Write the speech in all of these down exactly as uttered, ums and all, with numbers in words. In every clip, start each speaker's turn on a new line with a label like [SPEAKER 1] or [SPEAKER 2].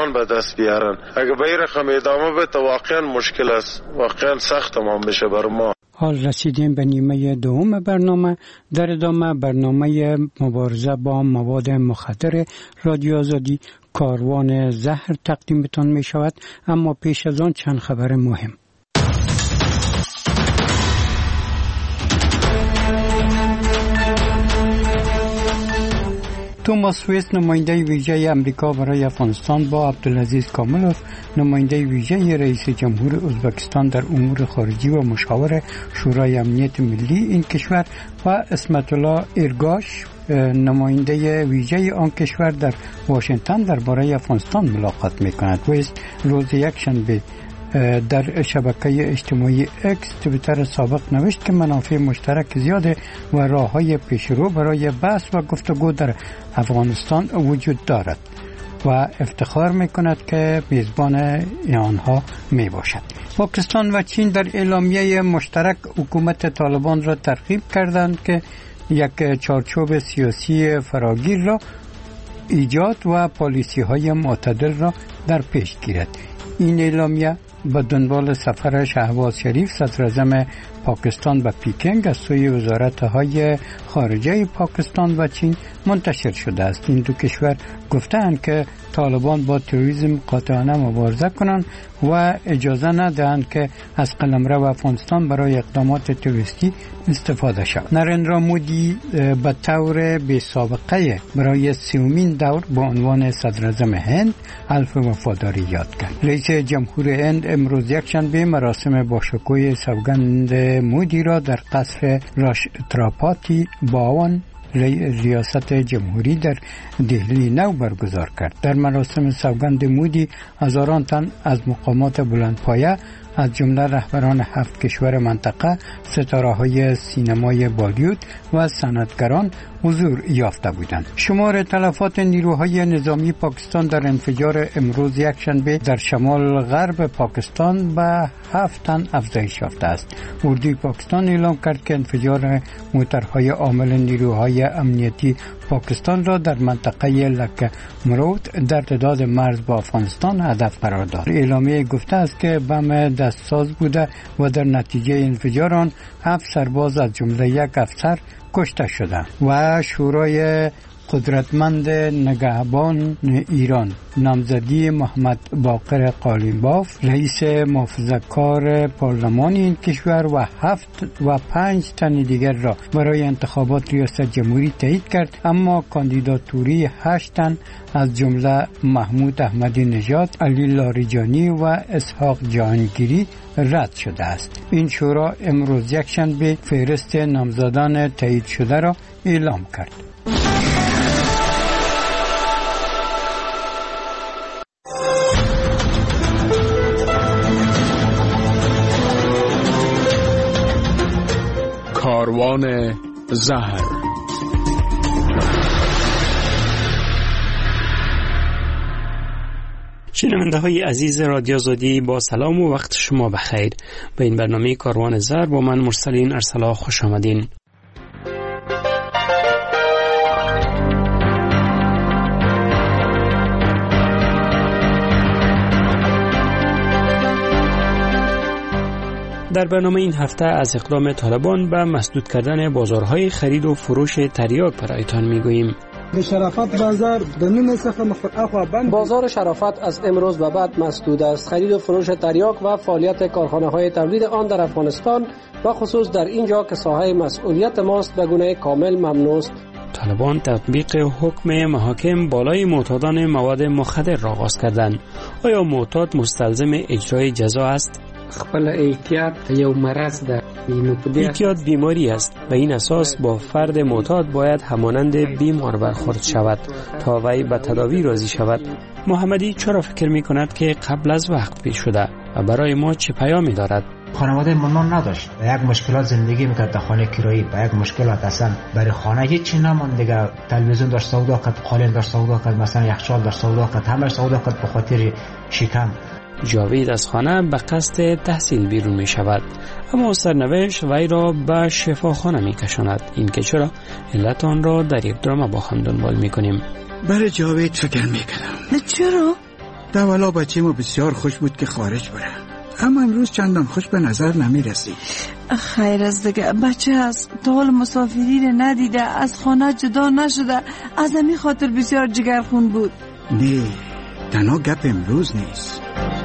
[SPEAKER 1] طالبان به دست بیارن. اگه به این رقم ادامه بده واقعا مشکل است، واقعا سخت تمام بشه بر ما.
[SPEAKER 2] حال رسیدیم به نیمه دوم برنامه. در ادامه برنامه مبارزه با مواد مخدر رادیو آزادی کاروان زهر تقدیمتان می شود، اما پیش از آن چند خبر مهم. توماس ویس نماینده ویژه امریکا برای افغانستان با عبدالعزیز کاملوف نماینده ویژه رئیس جمهور ازبکستان در امور خارجی و مشاور شورای امنیت ملی این کشور و اسمت الله ایرگاش نماینده ویژه آن کشور در واشنگتن درباره افغانستان ملاقات می‌کند. ویس روز یکشنبه در شبکه اجتماعی اکس توییتر سابق نوشت که منافع مشترک زیاده و راه‌های پیشرو برای بحث و گفتگو در افغانستان وجود دارد و افتخار می‌کند که میزبان آنها میباشد. پاکستان و چین در اعلامیه مشترک حکومت طالبان را ترغیب کردند که یک چارچوب سیاسی فراگیر را ایجاد و پالیسی‌های معتدل را در پیش گیرد. این اعلامیه به دنبال سفر شهباز شریف صدراعظم پاکستان به پیکنگ از سوی وزارت‌های خارجه پاکستان و چین منتشر شده است. این دو کشور گفتند که طالبان با تروریسم قاطعانه مبارزه کنند و اجازه ندهند که از قلمرو افغانستان برای اقدامات تروریستی استفاده شود. نریندرا مودی به طور بی سابقه برای سومین دور با عنوان صدراعظم هند حلف وفاداری یاد کرد. رئیس جمهور هند امروز یکشنبه مراسم باشکوه سوگند مودی را در قصر راشتراپاتی باون ریاست جمهوری در دهلی نو برگزار کرد. در مراسم سوگند مودی هزاران تن از مقامات بلندپایه از جمله رهبران هفت کشور منطقه، ستاره‌های سینمای بالیوود و صنعتگران حضور یافته بودند. شمار تلفات نیروهای نظامی پاکستان در انفجار امروز یکشنبه در شمال غرب پاکستان به هفت تن افزایش یافته است. اردوی پاکستان اعلام کرد که انفجار موترهای عامل نیروهای امنیتی پاکستان را در منطقه لکه مرود در تعداد مرز با افغانستان هدف قرار داد. اعلامیه گفته است که بم دستساز بوده و در نتیجه انفجار آن هفت سرباز از جمله یک افسر کشته شده. و شورای قدرتمند نگهبان ایران نامزدی محمد باقر قالیباف رئیس محافظه‌کار پارلمان این کشور و هفت و پنج تن دیگر را برای انتخابات ریاست جمهوری تایید کرد، اما کاندیداتوری هشت تن از جمله محمود احمدی نژاد، علی لاریجانی و اسحاق جهانگیری رد شده است. این شورا امروز یکشنبه فهرست نامزدان تایید شده را اعلام کرد.
[SPEAKER 3] کاروان زهر.
[SPEAKER 4] شنونده های عزیز رادیو آزادی با سلام و وقت شما بخیر. به این برنامه کاروان زهر با من مرسلین ارسلا خوش آمدین. در برنامه این هفته از اقدام طالبان به مسدود کردن بازارهای خرید و فروش تریاک برایتان میگوییم.
[SPEAKER 5] شرافت بازار دنیم سخم اخوا بند.
[SPEAKER 6] بازار شرافت از امروز به بعد مسدود است. خرید و فروش تریاک و فعالیت کارخانه‌های تولید آن در افغانستان و خصوص در اینجا که ساحه مسئولیت ماست به گونه کامل ممنوع است.
[SPEAKER 4] طالبان تطبیق حکم محاکم بالای معتادان مواد مخدر را آغاز کردند. آیا معتاد مستلزم اجرای جزا است؟
[SPEAKER 7] خپل احتیاط یو مرض ده.
[SPEAKER 4] احتیاط بیماری است و این اساس با فرد معتاد باید همانند بیمار برخورد شود تا وی به تداوی راضی شود. محمدی چرا فکر می کند که قبل از وقت پیش شده و برای ما چه پیامی دارد؟
[SPEAKER 8] خانواده منان نداشت و یک مشکلات زندگی میکرد در خانه کرایی و یک مشکلات اصلا برای خانه هیچی نمان دیگه. تلویزیون داشت سودا کرد، قالین داشت سودا کرد، مثلا یخچال داشت سودا کرد، همه سودا کرد به خاطر شکم.
[SPEAKER 4] جاوید از خانه به قصد تحصیل بیرون می شود، اما سرنوشت وی را به شفاخانه می کشاند. این که چرا علت آن را در یک درام با هم دنبال می کنیم.
[SPEAKER 9] برای جاوید فکر می کنم.
[SPEAKER 10] نه چرا؟
[SPEAKER 9] دولا بچه ما بسیار خوش بود که خارج بره، اما امروز چندان خوش به نظر نمی رسید.
[SPEAKER 10] خیر از دیگه بچه هست، تا حال مسافری رو ندیده، از خانه جدا نشده، از همین خاطر بسیار جگرخون بود.
[SPEAKER 9] نه، تنها گپ امروز نیست.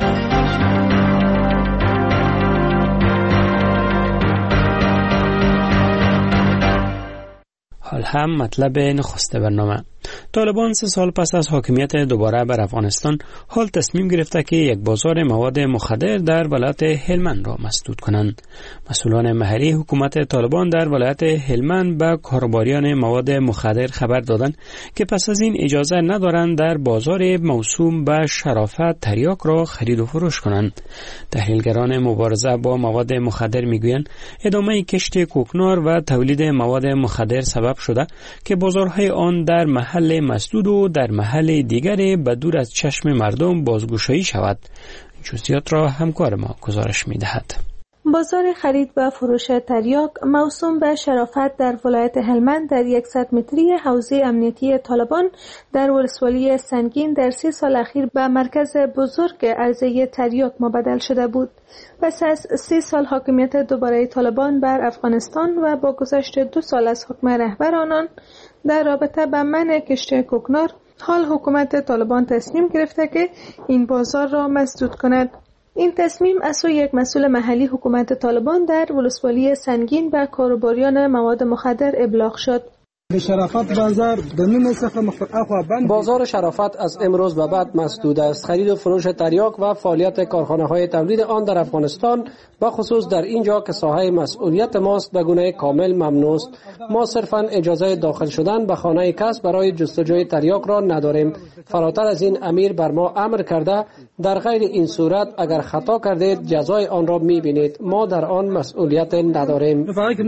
[SPEAKER 4] حال هم مطلب نخست برنامه. طالبان سه سال پس از حاکمیت دوباره بر افغانستان حال تصمیم گرفته که یک بازار مواد مخدر در ولایت هلمند را مسدود کنند. مسئولان محلی حکومت طالبان در ولایت هلمند به کاروباریان مواد مخدر خبر دادند که پس از این اجازه ندارند در بازار موسوم به شرافت تریاک را خرید و فروش کنند. تحلیلگران مبارزه با مواد مخدر میگویند ادامه کشت کوکنار و تولید مواد مخدر سبب شده که بازارهای آن در محل مسدود و در محل دیگر به دور از چشم مردم بازگشایی شود. جزئیات را همکار ما گزارش می‌دهد.
[SPEAKER 11] بازار خرید و فروش تریاک موسوم به شرافت در ولایت هلمند در صد متری حوزه امنیتی طالبان در ولسوالی سنگین در سی سال اخیر به مرکز بزرگ عرضه تریاک مبدل شده بود. پس از سی سال حاکمیت دوباره طالبان بر افغانستان و با گذشت دو سال از حکم رهبر آنان در رابطه با منع کشت کوکنار، حال حکومت طالبان تصمیم گرفته که این بازار را مسدود کند. این تصمیم از سوی یک مسئول محلی حکومت طالبان در ولسوالی سنگین به کاروباریان مواد مخدر ابلاغ شد.
[SPEAKER 5] شرافت بازار
[SPEAKER 6] بازار شرافت از امروز و بعد مسدود است. خرید و فروش تریاک و فعالیت کارخانه های تولید آن در افغانستان و خصوص در اینجا که ساحه مسئولیت ماست به گونه کامل ممنوع است. ما صرفا اجازه داخل شدن به خانه کس برای جستجوی تریاک را نداریم. فراتر از این امیر بر ما امر کرده در غیر این صورت اگر خطا کردید جزای آن را می‌بینید. ما در آن مسئولیت نداریم.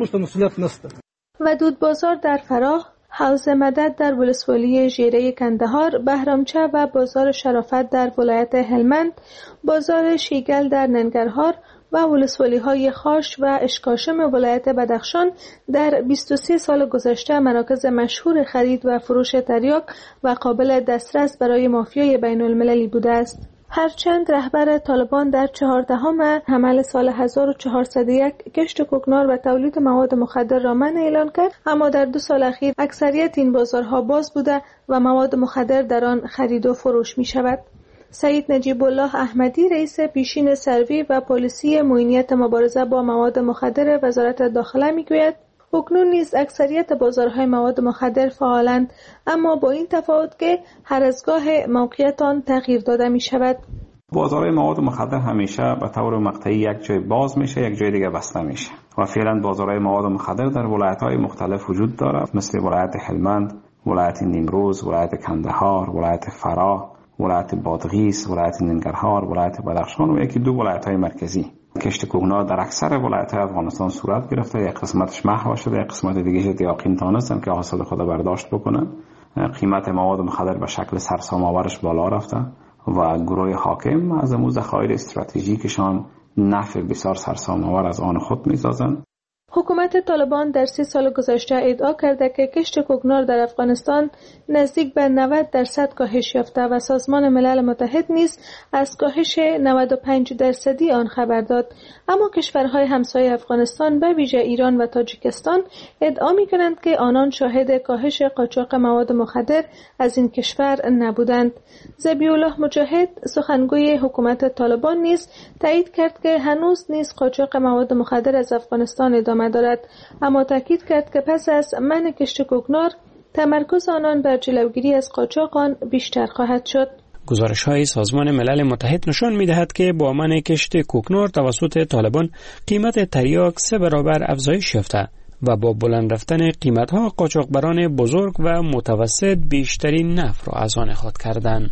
[SPEAKER 6] ودود بازار در فراه، حوض مدد در ولسوالی ژیره کندهار، بهرامچه و بازار شرافت در ولایت هلمند، بازار شیگل در ننگرهار و ولسوالی های خاش و اشکاشم ولایت بدخشان در بیست و سه سال گذشته مراکز مشهور خرید و فروش تریاک و قابل دسترس برای مافیای بین المللی بوده است. هرچند رهبر طالبان در چهاردهم حمل سال هزار و چهارصد و یک کشت کوکنار و تولید مواد مخدر را منع اعلان کرد، اما در دو سال اخیر اکثریت این بازارها باز بوده و مواد مخدر در آن خرید و فروش می شود. سعید نجیب الله احمدی رئیس پیشین سروی و پلیسی معینیت مبارزه با مواد مخدر وزارت داخله می گوید اکنون نیز اکثریت بازارهای مواد مخدر فعالند، اما با این تفاوت که هر از گاه موقعیت آن تغییر داده می شود.
[SPEAKER 12] بازارهای مواد مخدر همیشه به طور مقطعی یک جای باز میشه، یک جای دیگه بسته میشه و فعلا بازارهای مواد مخدر در ولایت‌های مختلف وجود داره، مثل ولایت هلمند، ولایت نیمروز، ولایت کندهار، ولایت فراه، ولایت بادغیس، ولایت ننگرهار، ولایت بدخشان و یکی دو ولایت‌های مرکزی. کشت کوکنار در اکثر ولایت‌های افغانستان صورت گرفته، یک قسمتش محو شده، یک قسمت دیگه یقین تانستن که حاصل خود برداشت بکنن. قیمت مواد مخدر به شکل سرسام‌آورش بالا رفته و گروه حاکم از امو ذخایر استراتژیکشان نفع بسیار سرسام‌آور از آن خود می‌سازند.
[SPEAKER 11] حکومت طالبان در سی سال گذشته ادعا کرده که کشت کوکنار در افغانستان نزدیک به نود درصد کاهش یافته و سازمان ملل متحد نیز از کاهش نود و پنج درصدی آن خبر داد، اما کشورهای همسایه افغانستان به ویژه ایران و تاجیکستان ادعا می‌کنند که آنان شاهد کاهش قاچاق مواد مخدر از این کشور نبودند. ذبیح‌الله مجاهد سخنگوی حکومت طالبان نیز تایید کرد که هنوز نیز قاچاق مواد مخدر از افغانستان ادامه دارد، اما تاکید کرد که پس از منع کشت کوکنار تمرکز آنان بر جلوگیری از قاچاق آن بیشتر خواهد شد.
[SPEAKER 4] گزارش‌های سازمان ملل متحد نشان می‌دهد که با منع کشت کوکنار توسط طالبان قیمت تریاک سه برابر افزایش یافته و با بلند رفتن قیمت‌ها قاچاقبران بزرگ و متوسط بیشترین نفع را از آن خود کردند.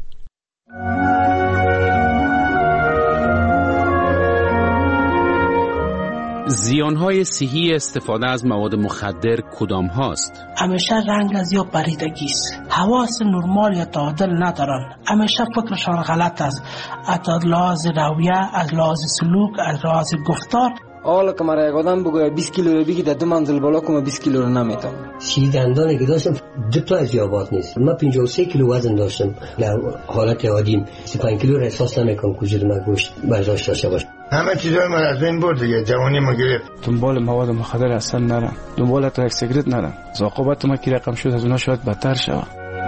[SPEAKER 3] زیانهای صحی استفاده از مواد مخدر کدام هاست؟
[SPEAKER 13] همیشه رنگ از یا پریدگی است، حواس نرمال یا تعادل ندارن، همیشه فکرشان غلط است، از لحاظ رویه، از لحاظ سلوک، از لحاظ گفتار
[SPEAKER 7] حالا که مرا یک آدم بگوید بیست کیلو رو بگید دو منزل بالا کنم بیست کیلو رو نمیتونم.
[SPEAKER 14] سی دندانی که داشتم دو تا از یابات نیست. من پنجاه و سه کیلو وزن داشتم. در حالت عادیم سی و پنج کیلو را احساس نمیکنم که وجود من گوشت برداشت داشته باشه.
[SPEAKER 15] همه چیزای من از بین برد دیگه. جوانی ما گرفت.
[SPEAKER 16] دنبال مواد مخدر اصلا نرم. دنبال ترک سیگرت نرم. عاقبت ما کی رقم شد از اونها شاید بدتر شود.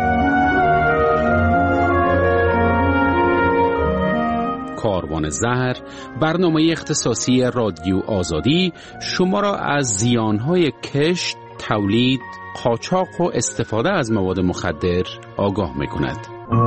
[SPEAKER 3] کاروان زهر، برنامه اختصاصی رادیو آزادی شما را از زیانهای کشت، تولید، قاچاق و استفاده از مواد مخدر آگاه می‌کند.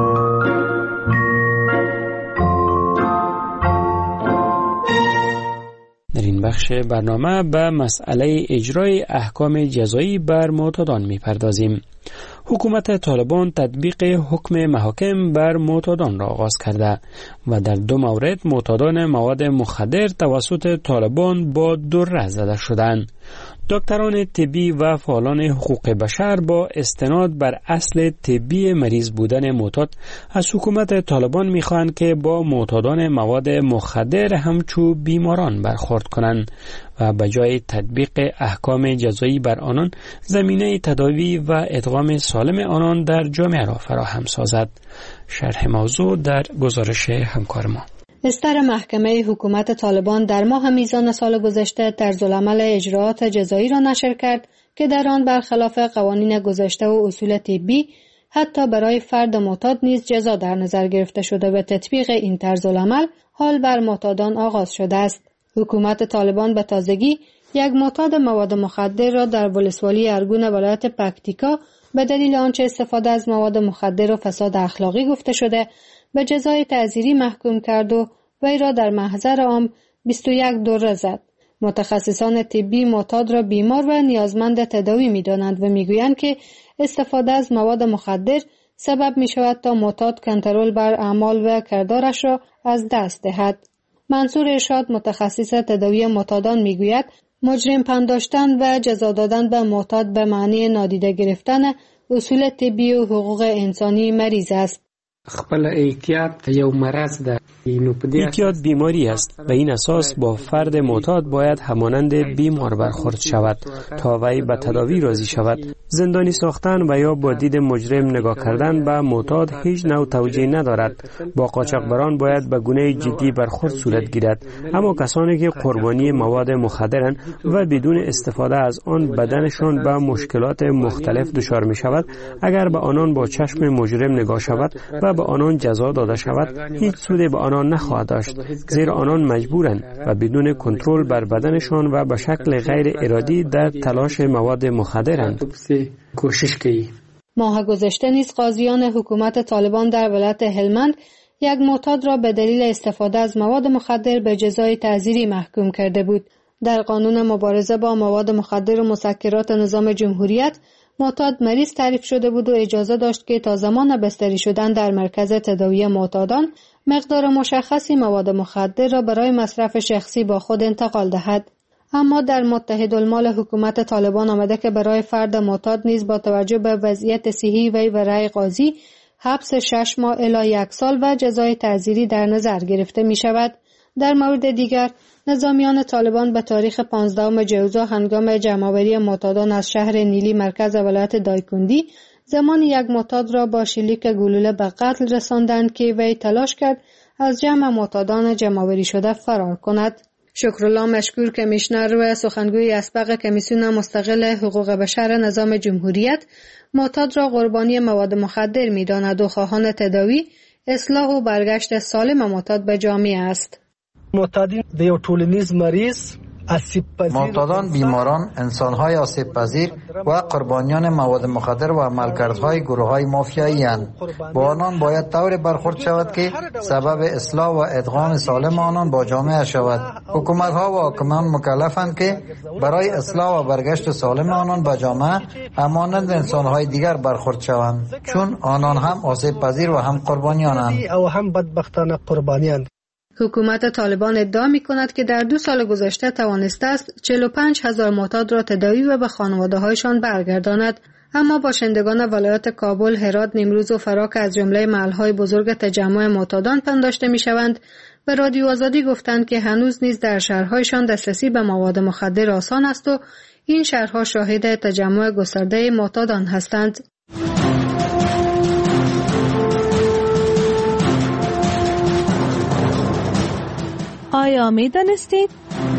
[SPEAKER 4] در این بخش برنامه به مسئله اجرای احکام جزایی بر معتادان می‌پردازیم. حکومت طالبان تطبیق حکم محاکم بر معتادان را آغاز کرده و در دو مورد معتادان مواد مخدر توسط طالبان با دره زده شدند. دکتران طبی و فعالان حقوق بشر با استناد بر اصل طبی مریض بودن معتاد از حکومت طالبان می‌خواهند که با معتادان مواد مخدر همچو بیماران برخورد کنند و به جای تطبیق احکام جزایی بر آنان زمینه تداوی و ادغام سالم آنان در جامعه را فراهم سازد. شرح موضوع در گزارش همکار ما.
[SPEAKER 11] استر محکمه حکومت طالبان در ماه میزان سال گذشته طرزالعمل اجراعات جزایی را نشر کرد که در آن برخلاف قوانین گذشته و اصول طبی حتی برای فرد معتاد نیز جزا در نظر گرفته شده و تطبیق این طرزالعمل حال بر معتادان آغاز شده است. حکومت طالبان به تازگی یک معتاد مواد مخدر را در ولسوالی ارگون ولایت پکتیکا به دلیل آنچه استفاده از مواد مخدر و فساد اخلاقی گفته شده به جزای تعزیری محکوم کرد و وی را در محضر عام بیست و یک دره زد. متخصصان طبی معتاد را بیمار و نیازمند تداوی می‌دانند و می‌گویند که استفاده از مواد مخدر سبب می‌شود تا معتاد کنترل بر اعمال و کردارش را از دست دهد. منصور ارشاد متخصص تداوی معتادان می‌گوید مجرم پنداشتن و جزا دادن به معتاد به معنی نادیده گرفتن اصول طبی و حقوق انسانی مریض است.
[SPEAKER 7] خپل احتیاط یو مرض ده.
[SPEAKER 4] احتیاط بیماری است و این اساس با فرد معتاد باید همانند بیمار برخورد شود تا وی به تداوی راضی شود. زندانی ساختن و یا با دید مجرم نگاه کردن به معتاد هیچ نوع توجیه ندارد. با قاچاقبران باید به گونه جدی برخورد صورت گیرد، اما کسانی که قربانی مواد مخدرند و بدون استفاده از آن بدنشان به مشکلات مختلف دچار می شود، اگر به آنان با چشم مجرم نگاه شود و به آنان جزا داده شود هیچ سودی به آنان نخواهد داشت، زیرا آنان مجبورند و بدون کنترل بر بدنشان و به شکل غیر ارادی در تلاش مواد مخدرند.
[SPEAKER 11] ماه گذشته نیز قاضیان حکومت طالبان در ولایت هلمند یک معتاد را به دلیل استفاده از مواد مخدر به جزای تعزیری محکوم کرده بود. در قانون مبارزه با مواد مخدر و مسکرات نظام جمهوریت معتاد مریض تعریف شده بود و اجازه داشت که تا زمان بستری شدن در مرکز تداوی معتادان مقدار مشخصی مواد مخدر را برای مصرف شخصی با خود انتقال دهد. اما در متحدالمال حکومت طالبان آمده که برای فرد معتاد نیز با توجه به وضعیت صحی وی و رأی قاضی حبس شش ماه الی یک سال و جزای تعزیری در نظر گرفته می شود. در مورد دیگر نظامیان طالبان به تاریخ پانزدهم جوزا هنگام جمع‌آوری معتادان از شهر نیلی مرکز ولایت دایکندی زمان یک معتاد را با شلیک گلوله به قتل رساندند که وی تلاش کرد از جمع معتادان جمع‌آوری شده فرار کند. شکرالله مشکور کمیشنر و سخنگوی اسبق کمیسیون مستقل حقوق بشر نظام جمهوریت معتاد را قربانی مواد مخدر می‌داند و خواهان تداوی، اصلاح و برگشت سالم معتاد به جامعه است.
[SPEAKER 5] معتادین د یو ټولنیز مریض
[SPEAKER 17] معتادان بیماران، انسان‌های آسیب‌پذیر و قربانیان مواد مخدر و عملکردهای گروه‌های مافیایی اند. با آنان باید طوری برخورد شود که سبب اصلاح و ادغام سالم آنان با جامعه شود. حکومت‌ها و حاکمان مکلفند که برای اصلاح و برگشت سالم آنان به جامعه همانند انسان‌های دیگر برخورد شوند، چون آنان هم آسیب‌پذیر و هم قربانیانند.
[SPEAKER 5] او هم بدبختانه قربانیان.
[SPEAKER 11] حکومت طالبان ادعا می کند که در دو سال گذشته توانسته است چهل و پنج هزار معتاد را تداوی و به خانواده هایشان برگرداند،
[SPEAKER 18] اما باشندگان ولایات کابل، هرات، نیمروز و فرا که از جمله محل‌های بزرگ تجمع معتادان پنداشته می‌شوند، به رادیو آزادی گفتند که هنوز نیز در شهرهایشان دسترسی به مواد مخدر آسان است و این شهرها شاهد تجمع گسترده معتادان هستند.
[SPEAKER 6] آیا می دانستید؟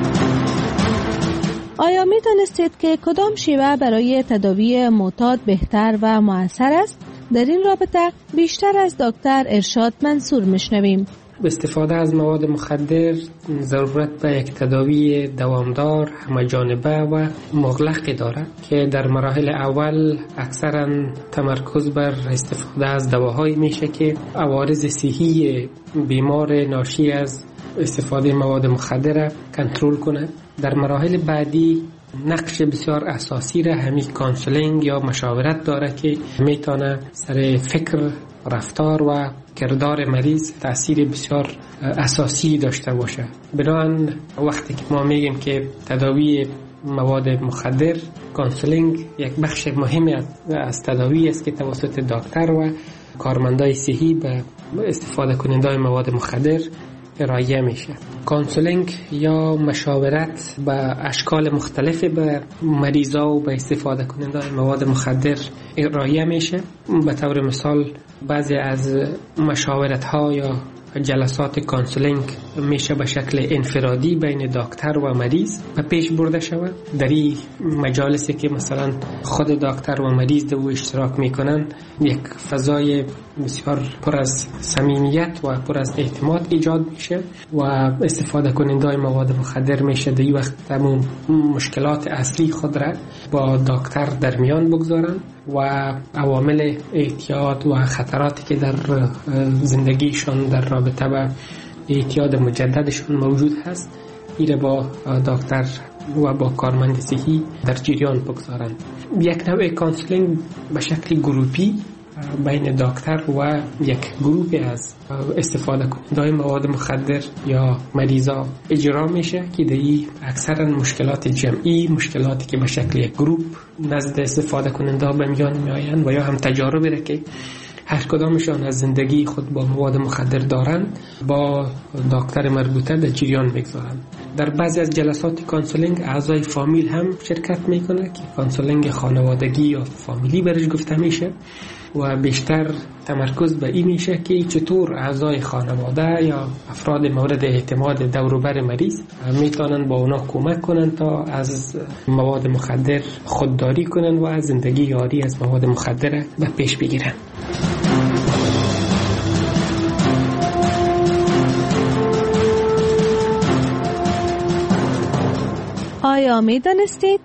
[SPEAKER 6] آیا می دانستید که کدام شیوه برای تداوی معتاد بهتر و مؤثر است؟ در این رابطه بیشتر از دکتر ارشاد منصور میشنویم.
[SPEAKER 4] استفاده از مواد مخدر ضرورت به یک تداوی دوامدار، همه‌جانبه و مغلقی دارد که در مراحل اول اکثرا تمرکز بر استفاده از دواهایی میشه که عوارض صحی بیمار ناشی از استفاده مواد مخدر کنترل کنند. در مراحل بعدی نقش بسیار اساسی را همین کانسلینگ یا مشاورت داره که میتونه سر فکر، رفتار و کردار مریض تأثیر بسیار اساسی داشته باشه. بنابراین وقتی که ما میگیم که تداوی مواد مخدر، کانسلینگ یک بخش مهمی از تداوی است که توسط دکتر و کارمندای صحی به استفاده کننده مواد مخدر ارائه میشه. کانسلینگ یا مشاورت به اشکال مختلف به مریضا و به استفاده کننده مواد مخدر ارائه میشه. به طور مثال بعضی از مشاورت ها یا جلسات کانسلینگ میشه به شکل انفرادی بین دکتر و مریض به پیش برده شود. در این مجالسی که مثلا خود دکتر و مریض دو اشتراک میکنن، یک فضای بسیار پر از صمیمیت و پر از اعتماد ایجاد میشه و استفاده کننده مواد مخدر میشه در این وقت تمام مشکلات اصلی خود را با دکتر در میان بگذارن و عوامل اعتیاد و خطراتی که در زندگیشان در رابطه با اعتیاد مجددشون موجود هست ایره با دکتر و با کارمند صحی در جریان بگذارند. یک نوع کانسلینگ به شکل گروپی بین دکتر و یک گروپ از استفاده کننده مواد مخدر یا مریضا اجرا میشه که دی اکثرا مشکلات جمعی، مشکلاتی که به شکل یک گروپ نزد استفاده کننده به میان میآیند و یا هم تجاربی را که هر کدامشان از زندگی خود با مواد مخدر دارند با دکتر مربوطه در جریان میگذارند. در بعضی از جلسات کانسلینگ اعضای فامیل هم شرکت میکنه که کانسلینگ خانوادگی یا فامیلی برش گفته میشه و بیشتر تمرکز به این میشه که چطور اعضای خانواده یا افراد مورد اعتماد دور و بر مریض میتونن با اونا کمک کنن تا از مواد مخدر خودداری کنن و از زندگی یاری از مواد مخدر به پیش بگیرن.
[SPEAKER 6] آیا می دانستید؟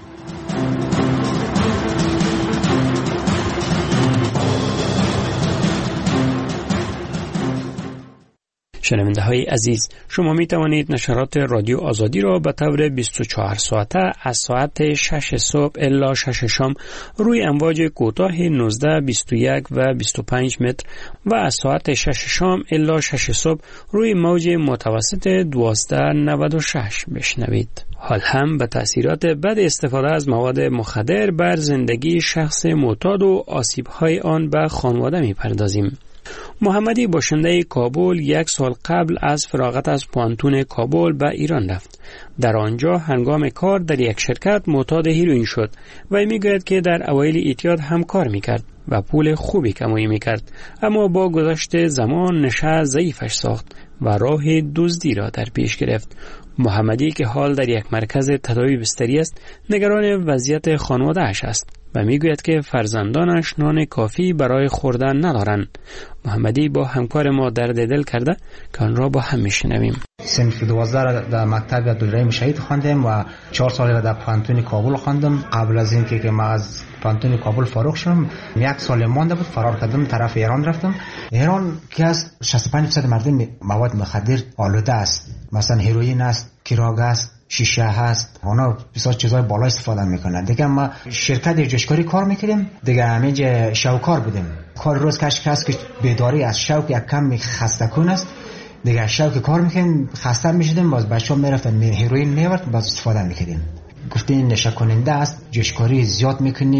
[SPEAKER 4] شنونده های عزیز، شما می توانید نشرات رادیو آزادی را به طور بیست و چهار ساعته از ساعت شش صبح الا شش شام روی امواج کوتاه نوزده، بیست و یک و بیست و پنج متر و از ساعت شش شام الا شش صبح روی موج متوسط دوازده نود و شش بشنوید. حال هم به تأثیرات بد استفاده از مواد مخدر بر زندگی شخص معتاد و آسیب‌های آن به خانواده می‌پردازیم. محمدی باشنده کابل یک سال قبل از فراغت از پانتون کابل به ایران رفت. در آنجا هنگام کار در یک شرکت معتاد هیروئین شد و میگوید که در اوایل اعتیاد هم کار میکرد و پول خوبی کمایی میکرد، اما با گذشت زمان نشه ضعیفش ساخت و راه دزدی را در پیش گرفت. محمدی که حال در یک مرکز تداوی بستری است، نگران وضعیت خانواده‌اش است و میگوید که فرزندانش نان کافی برای خوردن ندارند. محمدی با همکار ما درد دل کرده که آن را با هم میشنویم.
[SPEAKER 8] صنف دوازده را در مکتب عبدالرحیم شهید خواندم و چهار سال را در پانتون کابل خواندم. قبل از اینکه که ما از پانتون کابل فارغ شدم یک سال مانده بود، فرار کردم طرف ایران رفتم. ایران که از شصت و پنج درصد مردم مواد مخدر آلوده است، مثلا هیروئین است، کراگ است، شیشه هست، اونا بسیار چیزای بالا استفاده میکنن. دیگه ما شرکت جشکاری کار میکردیم، دیگه همینجا شوکار بودیم. کار روز کش کس که بیداری از شوک یک کم خسته کن است، دیگه شوک کار میکنیم خسته میشدیم، باز بچه‌ها میرفتن هیروئین میورد باز استفاده میکردیم. گفتین نشه کننده است، جشکاری زیاد میکنی، گفت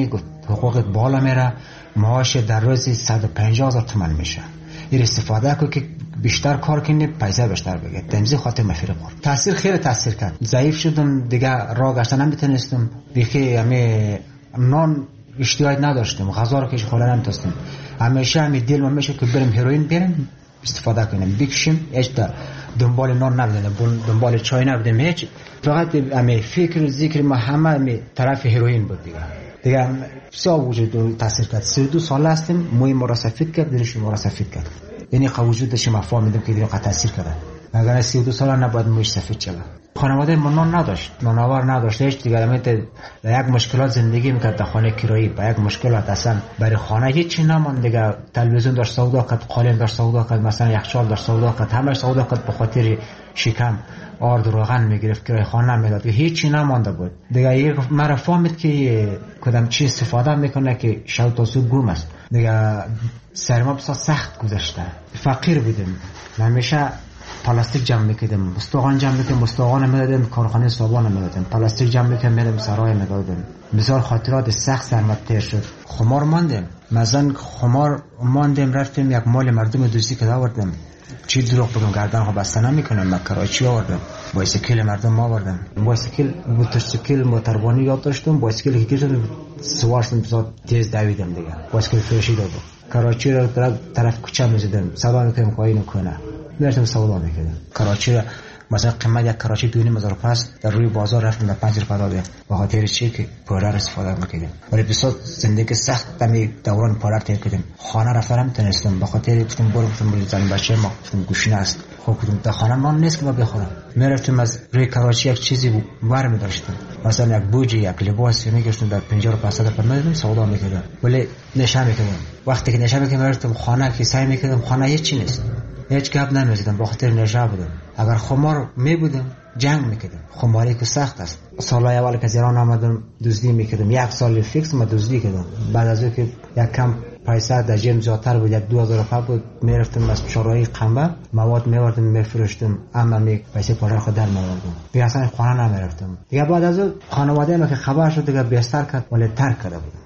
[SPEAKER 8] حقوقت بالا میره، معاش در روزی صد و پنجاه هزار تومان میشه. این استفاده کو که بیشتر کار کنی پیسه بیشتر بگیر. تمیزی خاطر مفرق بود. تاثیر خیلی تاثیر کرد. ضعیف شدم دیگه، راه گشتن نمیتونستم. بیخی همه نان اشتیاق نداشتم، غذا رو که خوردن نمیتونستم. همیشه همین دل من میشه که بریم هروئین بریم استفاده کنیم، بکشیم، هیچ دنبال نان نبودیم، دنبال چای نبودیم، هیچ. فقط همین فکر و ذکر ما همه همین طرف هروئین بود دیگه. دیگه بسیار وجود تاثیر کرد. سی و دو سال هستیم، موی ما را سفید کرد، دلش ما را سفید کرد. یعنی وجودش ما فهمیدیم که دیگه تاثیر کرده. اگر سی و دو سال نباید مویش سفید شود. خانواده ما نان نداشت، نانآور نداشت، هیچ دیگه میت یک مشکلات زندگی میکرد در خانه کرایی، با یک مشکلات اصلا برای خانه هیچی نماند دیگه. تلویزیون داشت سودا کرد، قالین داشت سودا کرد، مثلا یخچال داشت سودا کرد، همه سودا کرد به خاطر شکم آرد روغن میگرفت، کرای خانه میداد، هیچی نمانده بود دیگه. یک مرا فهمید که کدام چی استفاده میکنه که شب تا صبح گم است دیگه. سر ما بسیار سخت گذشته، فقیر بودیم، همیشه پلاستیک جمع میکردیم، مستوغان جمع میکردیم، مستوغان میدادیم کارخانه صابون میدادیم، پلاستیک جمع میکردیم میدادیم سرای میدادیم. بسیار خاطرات سخت سرمت تیر شد. خمار ماندیم، مثلا خمار ماندیم، رفتیم یک مال مردم دوستی که آوردیم، چی دروغ بگم گردن ها بسته نمیکنم، من کراچی آوردم، بایسیکل مردم آوردم، بایسیکل موتورسیکل موتوربانی یاد داشتم، بایسیکل که کردم سوار شدم بسیار تیز دویدم دیگه، بایسیکل فروشی دادم. کراچی رو طرف کوچه میزدم، سودا میکنم خواهی نکنه، میرفتم سودا میکردم. کراچی مثلا قیمت یک کراچی دو نیم هزار پس در روی بازار رفتم در پنج روپیه دادم، به خاطر چی که پولر استفاده میکردم. ولی بسیار زندگی سخت دمی دوران پولر تیر کردم. خانه رفتم نمیتونستم، به خاطر گفتم برو گفتم برو زن بچه ما گفتم گوشینه است، خب گفتم در خانه نان نیست که ما بخورم. میرفتم از روی کراچی یک چیزی ور می‌داشتم، مثلا یک بوجی یک لباس میگشتم در پنجاه روپیه صد روپیه میدادم سودا میکردم، ولی نشه میکردم. وقتی که نشه میکردم رفتم خانه که سعی میکردم خانه هیچ چی نیست، هیچ گپ نمیزدم، به خاطر نشه بودم. اگر خمار می بودم جنگ میکردم. خماری که سخت است. سالهای اول که از ایران آمدم دزدی میکردم، یک سال فیکس ما دزدی کردم. بعد از اینکه یک کم پیسه در جیب زیادتر بود، یک دو هزار روپیه بود، میرفتم از چهارراهی قنبه مواد میوردم میفروختم، اما می پیسه پولر خود در میوردم. دیگه اصلا خانه نمیرفتم. دیگه بعد از اون خانواده ما که خبر شد دیگه بیشتر کرد، ولی ترک کرده بودم.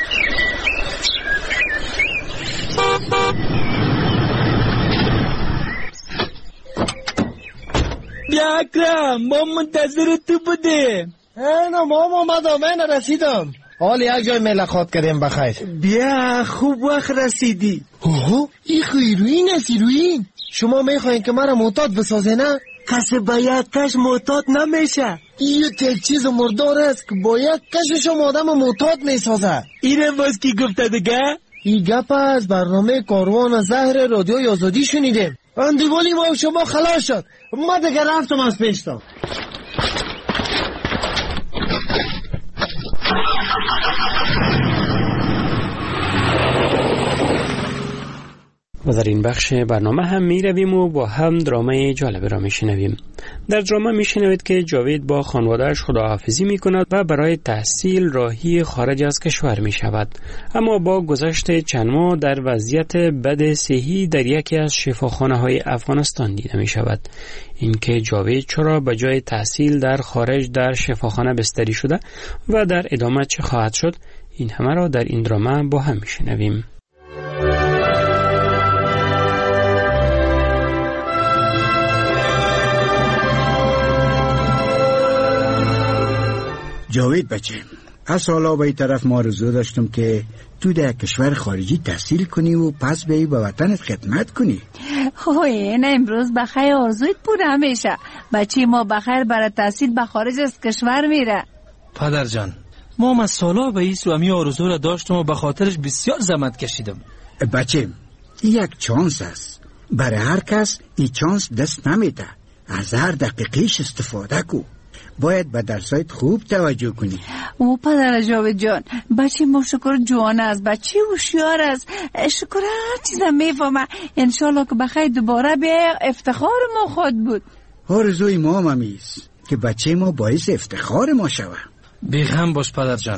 [SPEAKER 19] بیا اکرم، ما منتظر تو بودیم.
[SPEAKER 20] اینا مام اومدم، من رسیدم. حالا یک جای ملاقات کردیم بخیر.
[SPEAKER 19] بیا خوب وقت رسیدی.
[SPEAKER 20] اوه این هیروئین است. هیروئین شما میخواین که مرا معتاد بسازه نه؟
[SPEAKER 19] کسی باید کش معتاد نمیشه.
[SPEAKER 20] این یک چیز مردار است که باید کشش آدم معتاد میسازه.
[SPEAKER 19] اینم باز کی گفته دیگه؟
[SPEAKER 20] این گپ از برنامه کاروان زهر رادیوی آزادی شنیدیم. اندیوالی ما شما خلاص شد، ما دیگه رفتم از پیشتم.
[SPEAKER 4] و در این بخش برنامه هم می رویم و با هم درامه جالب را می شنویم. در درامه می شنوید که جاوید با خانوادهش خداحافظی می کند و برای تحصیل راهی خارج از کشور می شود. اما با گذشت چند ماه در وضعیت بد صحی در یکی از شفاخانه های افغانستان دیده می شود. اینکه جاوید چرا به جای تحصیل در خارج در شفاخانه بستری شده و در ادامه چه خواهد شد، این همه را در این درامه با هم می شنویم.
[SPEAKER 9] جاوید بچه، از سالا به این طرف ما رزو داشتم که تو در کشور خارجی تحصیل کنی و پس به به وطنت خدمت کنی.
[SPEAKER 10] اوه نه امروز بخیر آرزویت پوره میشه. بچه ما بخیر برای تحصیل به خارج از کشور میره.
[SPEAKER 19] پدر جان، ما هم از سالا به این سوامی آرزو را داشتم و به خاطرش بسیار زحمت کشیدم.
[SPEAKER 9] بچه یک چانس است، برای هر کس این چانس دست نمیده. از هر دقیقیش استفاده کو. باید به درسایت خوب توجه کنی.
[SPEAKER 10] او پدر جاوید جان، بچه ما شکر جوان است، بچه هوشیار است، شکر هر چیزم میفهمه. انشالله که بخیر دوباره به افتخار ما خود بود.
[SPEAKER 9] آرزوی ما هم همیست که بچه ما باعث افتخار ما شوه.
[SPEAKER 19] بیغم باش پدر جان،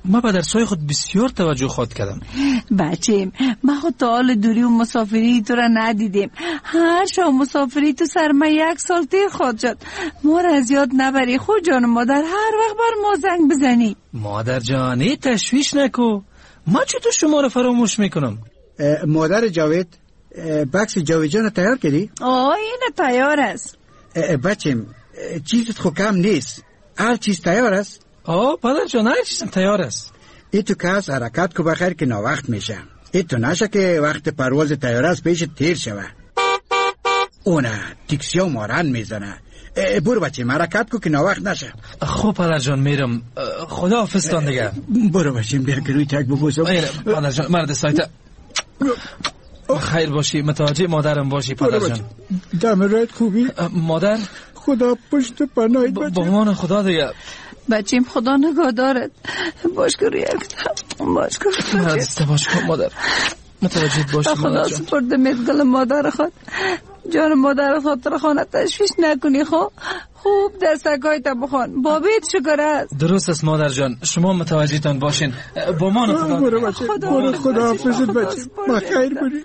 [SPEAKER 19] من به درسای خود بسیار توجه خود کردم.
[SPEAKER 10] بچیم من خود تا حال دوری و مسافری تو را ندیدیم. هر شب مسافری تو سر من یک سال تیر خود شد. ما را از یاد نبری خود جان مادر، هر وقت بر ما زنگ بزنی.
[SPEAKER 19] مادر جانی تشویش نکو، من چطور شما را فراموش میکنم.
[SPEAKER 9] مادر جاوید، بکس جاوید جان تیار کردی؟
[SPEAKER 10] آه این تیار است.
[SPEAKER 9] بچیم چیزت خو کم نیست، هر چیز تیار است.
[SPEAKER 19] آه پدر جان هر چیز تیار است.
[SPEAKER 9] ای تو کس حرکت کو بخیر که ناوقت میشه. ای تو نشه که وقت پرواز تیار است پیش تیر شوه. اونه تیکسی و مارن میزنه. برو بچه حرکت کو که ناوقت نشه.
[SPEAKER 19] خب پدر جان میرم، خدا حافظتان دیگه.
[SPEAKER 9] برو بچه بیا که روی تک بگوزم.
[SPEAKER 19] پدر جان مرد سایت خیر باشی، متوجه مادرم باشی پدر جان.
[SPEAKER 9] دمرت خوبی؟
[SPEAKER 19] مادر
[SPEAKER 9] خدا پشت پناهی بچه.
[SPEAKER 19] با امان خدا دیگه.
[SPEAKER 10] بچیم خدا نگاه دارد. باش که روی اکتم باش که
[SPEAKER 19] مرد باش کن مادر، متوجه باشی مادر
[SPEAKER 10] خدا
[SPEAKER 19] جان.
[SPEAKER 10] سپرده میدگل مادر خود. جان مادر خاطر خانه تشویش نکنی. خو خوب دستگاهی تا بخون. بابیت شکر است.
[SPEAKER 19] درست است مادر جان، شما متوجه تان باشین. با امان خدا.
[SPEAKER 9] برو بچه، برو خدا حافظت بچه. ما خیر بری.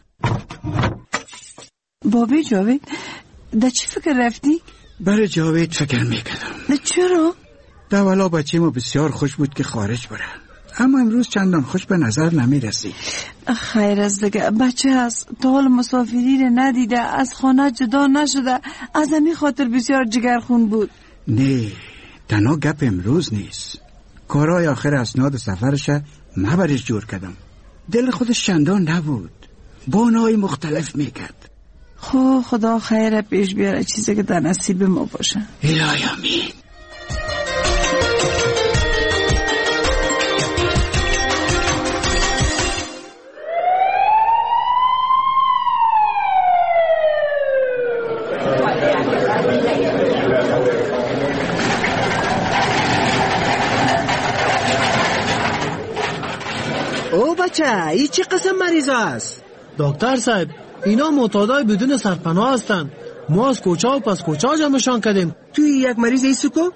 [SPEAKER 10] بابی جاوید در چی فکر رفتی؟
[SPEAKER 9] برای جاوید فکر میکردم.
[SPEAKER 10] چرا؟
[SPEAKER 9] دولا بچه ما بسیار خوش بود که خارج بره، اما امروز چندان خوش به نظر نمیرسی.
[SPEAKER 10] خیر از دیگه بچه هست، تا حال مسافری رو ندیده، از خانه جدا نشده، از همین خاطر بسیار جگرخون بود.
[SPEAKER 9] نه تنها گپ امروز نیست، کارهای آخر اسناد سفرش مبرش جور کردم. دل خودش چندان نبود، بانای مختلف میکرد.
[SPEAKER 10] خو خدا خیر پیش بیاره، چیزی که در نصیب ما باشه.
[SPEAKER 9] الهی آمین.
[SPEAKER 20] او بچه ای چه قسم مریض است؟ دکتر صاحب اینا معتادای بدون سرپناه هستند. ما از کوچه و پس کوچه جمعشان کردیم. توی یک مریض ایسو کو؟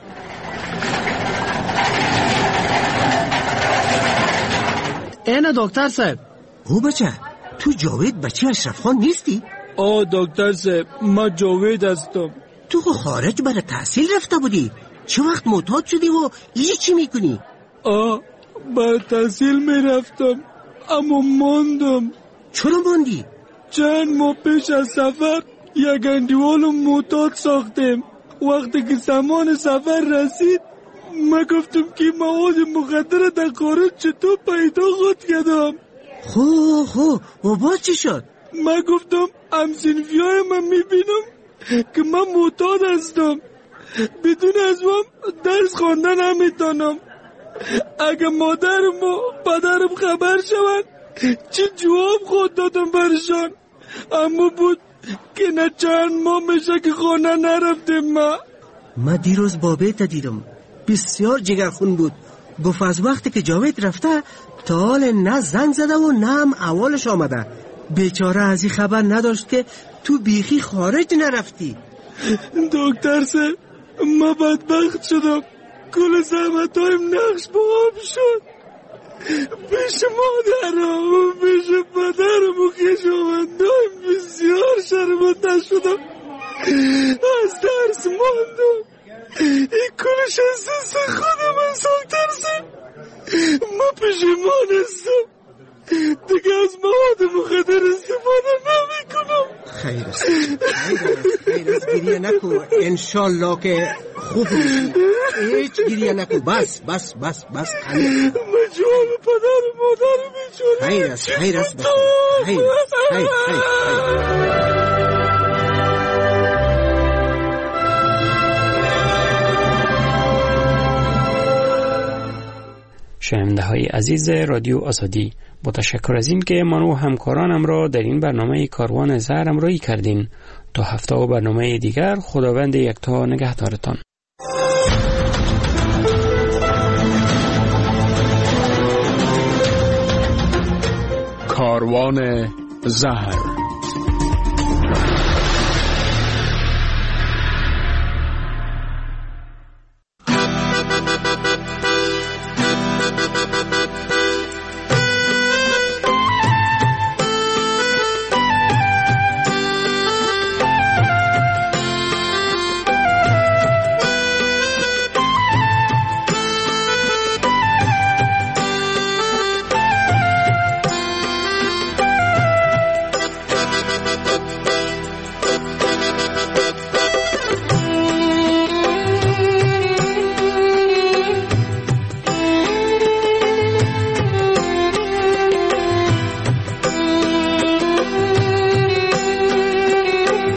[SPEAKER 20] اینه دکتر صاحب.
[SPEAKER 21] او بچه تو جاوید بچه اشرف خان نیستی؟
[SPEAKER 19] آه دکتر صاحب ما جاوید هستم.
[SPEAKER 21] تو خو خارج برای تحصیل رفته بودی، چه وقت معتاد شدی و ایجی چی میکنی؟
[SPEAKER 19] آه برای تحصیل میرفتم اما ماندم.
[SPEAKER 21] چرا ماندی؟
[SPEAKER 19] چند ماه پیش از سفر یک اندیوال معتاد ساختیم. وقتی که زمان سفر رسید من گفتم که مواد مخدر در خارج چطور پیدا خود کردم.
[SPEAKER 21] خو خو و با چی شد؟
[SPEAKER 19] من گفتم همسنفی های من میبینم که من معتاد هستم، بدون از من درس خواندن نمیتونم. اگه مادرم و پدرم خبر شوند چه جواب خود دادم برشان، اما بود که نه چند ماه میشه که خانه نرفتیم. ما
[SPEAKER 21] ما دیروز بابیت دیدم، بسیار جگرخون بود. گفت از وقتی که جاوید رفته تا حال نه زنگ زده و نه هم اولش آمده. بیچاره از این خبر نداشت که تو بیخی خارج نرفتی.
[SPEAKER 19] دکتر صاحب ما بدبخت شدم، کل زحمت هایم نقش با آب شد. پیش مادرم و پیش پدرم و خویشاوندایم بسیار شرمنده شدم، از درس ماندم. این کلش احساس خودم انسان ترسم. ما پشیمان هستم، دیگه از مواد مخدر استفاده نمی کنم.
[SPEAKER 21] خیر است خیر است گریه نکو، انشالله که خوب میشی. هیچ گریه نکو، بس بس بس بس.
[SPEAKER 19] من جواب پدر و مادر میچونم.
[SPEAKER 21] خیر است خیر است بخیر. خیر است خیر خیر خیر.
[SPEAKER 4] شنونده های عزیز رادیو آزادی، با تشکر از این که من و همکارانم را در این برنامه کاروان زهر همراهی کردین. تا هفته و برنامه دیگر، خداوند یکتا نگهدارتان.
[SPEAKER 3] کاروان زهر.